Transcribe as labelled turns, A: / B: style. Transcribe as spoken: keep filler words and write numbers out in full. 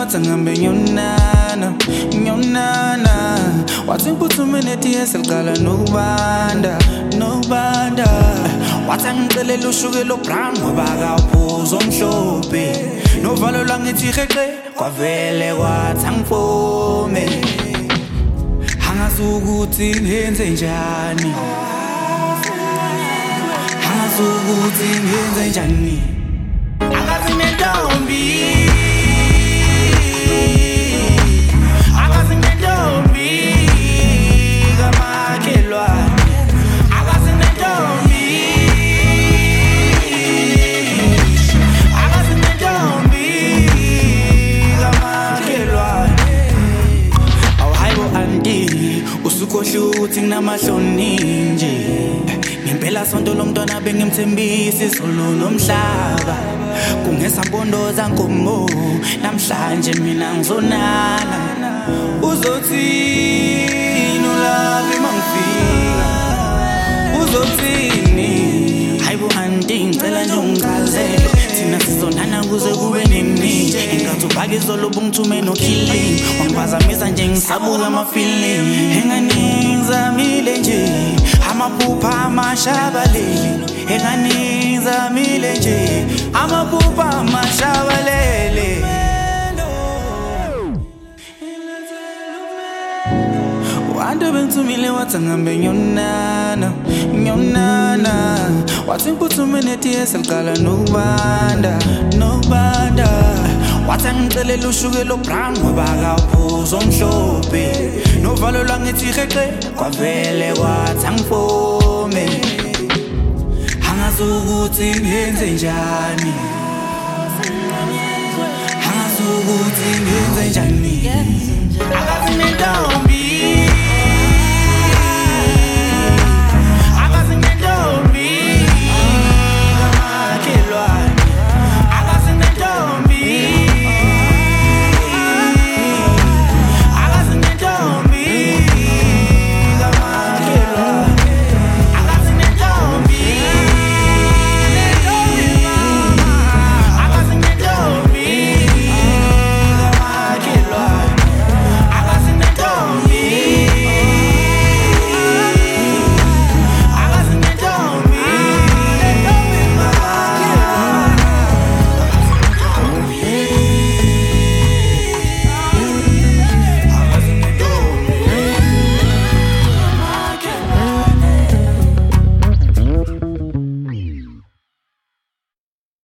A: wathi ngihambe ngiyonana ngiyonana wathi ngiphuthume netiye seliqala nokubanda nokubanda wathi angicelela ushukela obrown ngoba akaphuza omhlophe novalo lwangithi heqe kwavele kwathi angifome angazi ukuthi ngenze njani angazi ukuthi ngenze njani akazi nentombi akazi nentombi kamakhelwane akazi nentombi akazi nentombi kamakhelwane awu hayibo anti usukhohle ukuthi nginamahloni nje ngempela sonto lomntwana bengimthembisa izulu nomhlaba kungesabondoza nkomo namhlanje mina ngizonana uzothini ulavi mangifika uzothini hayibo anti ngicela nje ungichazele thina sizonana kuze kube nini ingathi ubhaka izolo bungithume no killing wangiphazamisa nje ngisabuka ama feeling engani ngizamile nje amaphupha amashabalele engani ngizamile nje amaphupha amashabalele Wanda bengithumile wathi ngihambe ngiyonana ngiyonana wathi ngiphuthume netiye seliqala nokubanda nokubanda wathi angicelela ushukela obrown ngoba akaphuza omhlophe novalo lwangithi heqe kwavele kwathi angifome angazi ukuthi ngenze njani angazi ukuthi ngenze njani akazi nentombi